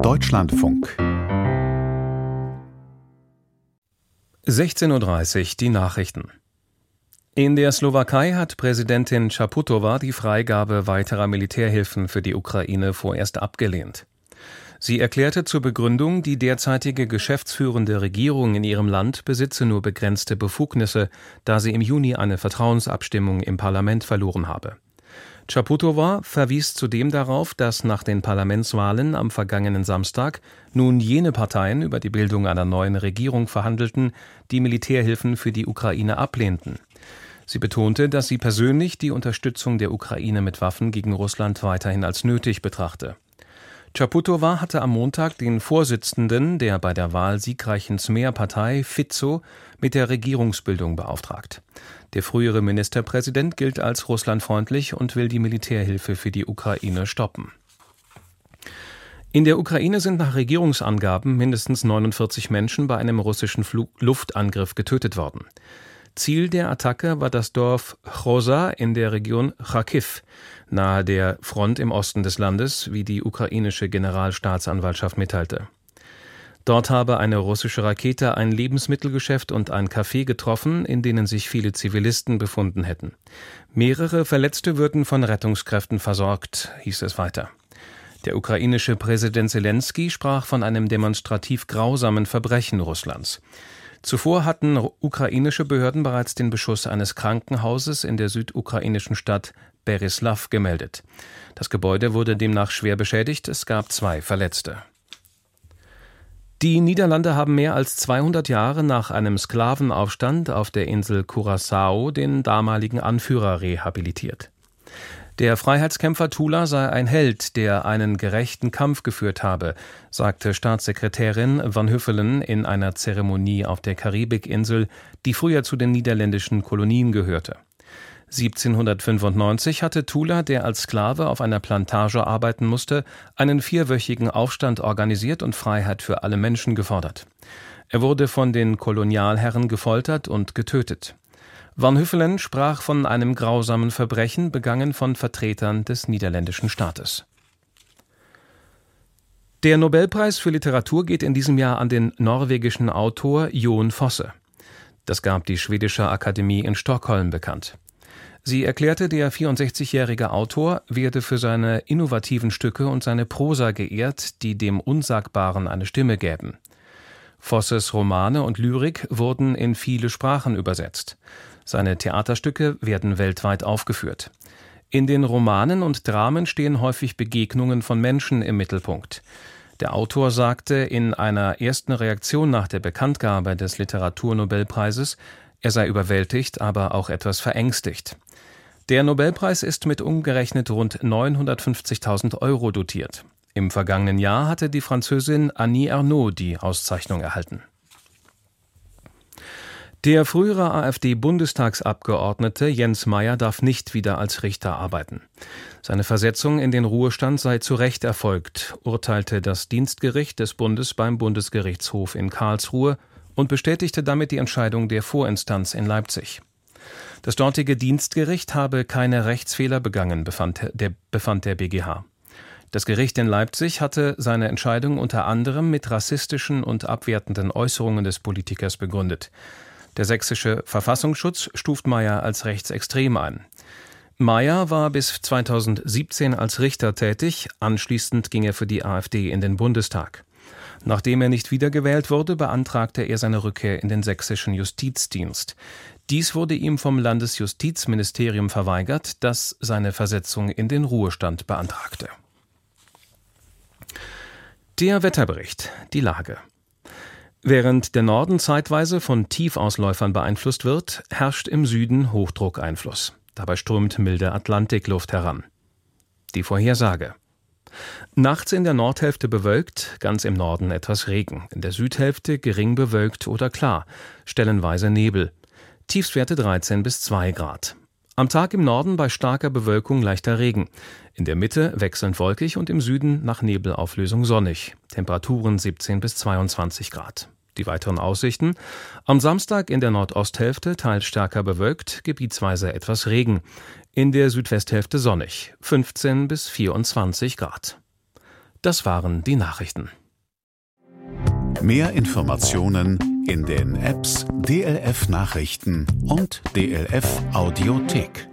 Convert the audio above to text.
Deutschlandfunk 16:30 Uhr die Nachrichten. In der Slowakei hat Präsidentin Čaputová die Freigabe weiterer Militärhilfen für die Ukraine vorerst abgelehnt. Sie erklärte zur Begründung, die derzeitige geschäftsführende Regierung in ihrem Land besitze nur begrenzte Befugnisse, da sie im Juni eine Vertrauensabstimmung im Parlament verloren habe. Čaputová verwies zudem darauf, dass nach den Parlamentswahlen am vergangenen Samstag nun jene Parteien über die Bildung einer neuen Regierung verhandelten, die Militärhilfen für die Ukraine ablehnten. Sie betonte, dass sie persönlich die Unterstützung der Ukraine mit Waffen gegen Russland weiterhin als nötig betrachte. Čaputová hatte am Montag den Vorsitzenden der bei der Wahl siegreichen Smer-Partei, Fico, mit der Regierungsbildung beauftragt. Der frühere Ministerpräsident gilt als russlandfreundlich und will die Militärhilfe für die Ukraine stoppen. In der Ukraine sind nach Regierungsangaben mindestens 49 Menschen bei einem russischen Luftangriff getötet worden. Ziel der Attacke war das Dorf Chroza in der Region Charkiw, nahe der Front im Osten des Landes, wie die ukrainische Generalstaatsanwaltschaft mitteilte. Dort habe eine russische Rakete ein Lebensmittelgeschäft und ein Café getroffen, in denen sich viele Zivilisten befunden hätten. Mehrere Verletzte würden von Rettungskräften versorgt, hieß es weiter. Der ukrainische Präsident Selenskyj sprach von einem demonstrativ grausamen Verbrechen Russlands. Zuvor hatten ukrainische Behörden bereits den Beschuss eines Krankenhauses in der südukrainischen Stadt Beryslav gemeldet. Das Gebäude wurde demnach schwer beschädigt, es gab 2 Verletzte. Die Niederlande haben mehr als 200 Jahre nach einem Sklavenaufstand auf der Insel Curaçao den damaligen Anführer rehabilitiert. Der Freiheitskämpfer Tula sei ein Held, der einen gerechten Kampf geführt habe, sagte Staatssekretärin Van Huffelen in einer Zeremonie auf der Karibikinsel, die früher zu den niederländischen Kolonien gehörte. 1795 hatte Tula, der als Sklave auf einer Plantage arbeiten musste, einen 4-wöchigen Aufstand organisiert und Freiheit für alle Menschen gefordert. Er wurde von den Kolonialherren gefoltert und getötet. Van Huffelen sprach von einem grausamen Verbrechen, begangen von Vertretern des niederländischen Staates. Der Nobelpreis für Literatur geht in diesem Jahr an den norwegischen Autor Jon Fosse. Das gab die Schwedische Akademie in Stockholm bekannt. Sie erklärte, der 64-jährige Autor werde für seine innovativen Stücke und seine Prosa geehrt, die dem Unsagbaren eine Stimme gäben. Fosses Romane und Lyrik wurden in viele Sprachen übersetzt. Seine Theaterstücke werden weltweit aufgeführt. In den Romanen und Dramen stehen häufig Begegnungen von Menschen im Mittelpunkt. Der Autor sagte in einer ersten Reaktion nach der Bekanntgabe des Literaturnobelpreises, er sei überwältigt, aber auch etwas verängstigt. Der Nobelpreis ist mit umgerechnet rund 950.000 € dotiert. Im vergangenen Jahr hatte die Französin Annie Ernaux die Auszeichnung erhalten. Der frühere AfD-Bundestagsabgeordnete Jens Meyer darf nicht wieder als Richter arbeiten. Seine Versetzung in den Ruhestand sei zu Recht erfolgt, urteilte das Dienstgericht des Bundes beim Bundesgerichtshof in Karlsruhe und bestätigte damit die Entscheidung der Vorinstanz in Leipzig. Das dortige Dienstgericht habe keine Rechtsfehler begangen, befand der BGH. Das Gericht in Leipzig hatte seine Entscheidung unter anderem mit rassistischen und abwertenden Äußerungen des Politikers begründet. Der sächsische Verfassungsschutz stuft Meyer als rechtsextrem ein. Meyer war bis 2017 als Richter tätig, anschließend ging er für die AfD in den Bundestag. Nachdem er nicht wiedergewählt wurde, beantragte er seine Rückkehr in den sächsischen Justizdienst. Dies wurde ihm vom Landesjustizministerium verweigert, das seine Versetzung in den Ruhestand beantragte. Der Wetterbericht, die Lage. Während der Norden zeitweise von Tiefausläufern beeinflusst wird, herrscht im Süden Hochdruckeinfluss. Dabei strömt milde Atlantikluft heran. Die Vorhersage. Nachts in der Nordhälfte bewölkt, ganz im Norden etwas Regen, in der Südhälfte gering bewölkt oder klar, stellenweise Nebel. Tiefstwerte 13 bis 2 Grad. Am Tag im Norden bei starker Bewölkung leichter Regen. In der Mitte wechselnd wolkig und im Süden nach Nebelauflösung sonnig. Temperaturen 17 bis 22 Grad. Die weiteren Aussichten: am Samstag in der Nordosthälfte teils stärker bewölkt, gebietsweise etwas Regen. In der Südwesthälfte sonnig, 15 bis 24 Grad. Das waren die Nachrichten. Mehr Informationen in den Apps DLF Nachrichten und DLF Audiothek.